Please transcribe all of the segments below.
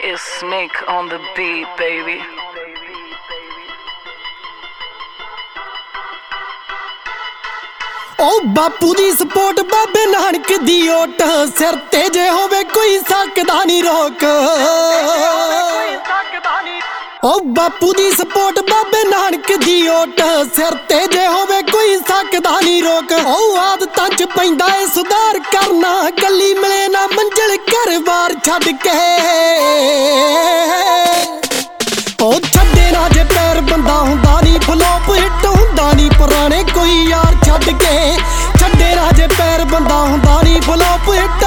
It's Snake on the beat, baby. ओ बापू दी सपोर्ट बाबे नानक दी ओट सिर ते जे होवे कोई सकदा नहीं रोक। ओ बापू दी सपोर्ट बाबे नानक दी ओट सिर ते जे होवे कोई सकदा नहीं रोक। ओ आदतां च पैंदा ए सुधार करना गली मिले ना मंजिल घर बार छड्ड के। ओ छड्डे ना जे पैर बंदा हुंदा नहीं फ्लॉप हिट हुंदा नहीं पुराने कोई यार छड्ड के। छड्डे ना जे पैर बंदा हुंदा नहीं फ्लॉप हिट।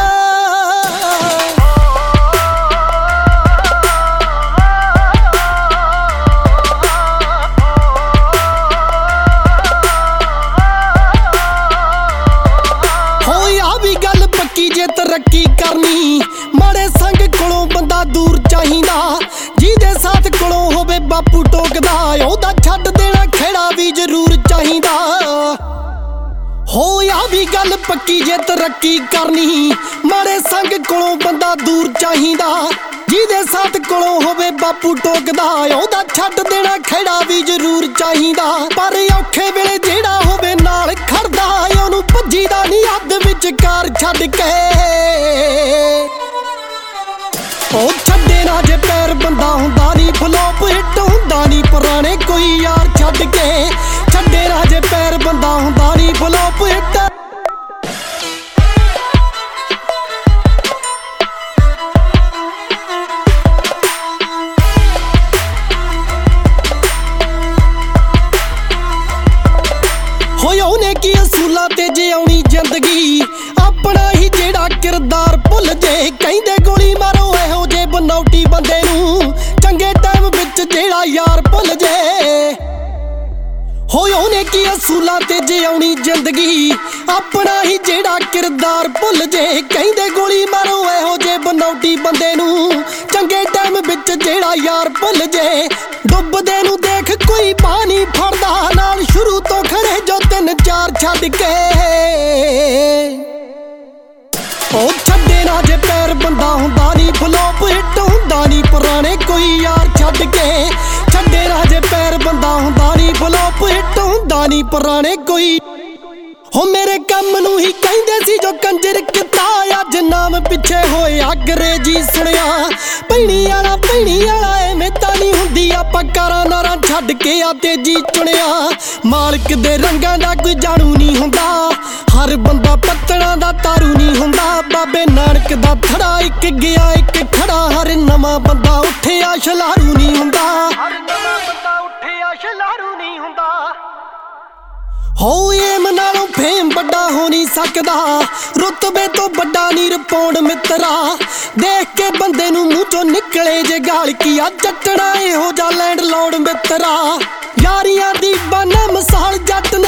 जे तरक्की करनी माड़े संग कोलों बंदा दूर चाहिदा। जिहदे साथ कोलों होवे बापू टोकदा ओहदा छड्ड देना खेड़ा भी जरूर चाहिदा। होया भी गल पक्की जे तरक्की करनी माड़े संग कोलों बंदा दूर चाहिदा। जिहदे साथ कोलों होवे बापू टोकदा ओहदा छड्ड देना खेड़ा भी जरूर चाहिदा। पर औखे वेले जेड़ा होवे नाल खड़दा ओहनूं भज्जीदा नहीं हद विचकार छड्ड के। ओ छड्डे ना जे पैर बंदा हुंदा नहीं फ्लॉप हिट हुंदा नहीं पुराने कोई यार छड्ड के। छड्डे ना जे पैर बंदा हुंदा नहीं फ्लॉप हिट। होया उन्हें की असूलां ते जे आउणी जिंदगी अपना ही जेड़ा किरदार भुल जे। कहंदे गोली मारो इहो जे बनौटी बंदे नूं चंगे टाइम विच जेड़ा यार भुल जे। होया उन्हें की असूलां ते जे आउणी जिंदगी अपना ही जेड़ा किरदार भुल जे। कहंदे गोली मारो इहो जे बनौटी बंदे नूं चंगे टाइम विच जेड़ा यार भुल जे। डुबदे नूं देख कोई बाह नहीं फड़दा नाल शुरू तो खड़े जो तीन चार छड्ड के। ओ छड्डे ना जे पैर बंदा हुंदा नहीं फ्लॉप हिट हुंदा नहीं पुराने कोई यार छड्ड के। छड्डे ना जे पैर बंदा हुंदा नहीं फ्लॉप हिट हुंदा नहीं पुराने कोई। हो मेरे कम नूं ही कहंदे सी जो कंजर किता अज नाम पिछे होए अंग्रेजी सुनिया। भैणी वाला एवें तां नहीं हुंदी आपां कारां नारां छड्ड के आ तेजी चुनिया। मालक दे रंगां दा कोई जाणू नहीं हुंदा हर बंदा पत्तणां दा तारू नहीं हुंदा। बाबे नानक दा थड़ा एक गया एक खड़ा हर नवां बंदा उठिया छलारू नहीं हुंदा। हो एम नालों फेम बड़ा हो नहीं सकदा रुतबे तो बड़ा नी रिपोर्ट मित्रा। देख के बंदे नूं मूंह चों निकले जे गाल की आ जटड़ा इहो जा लैंड लॉर्ड मित्रा। यारियां दी बाना मिसाल जट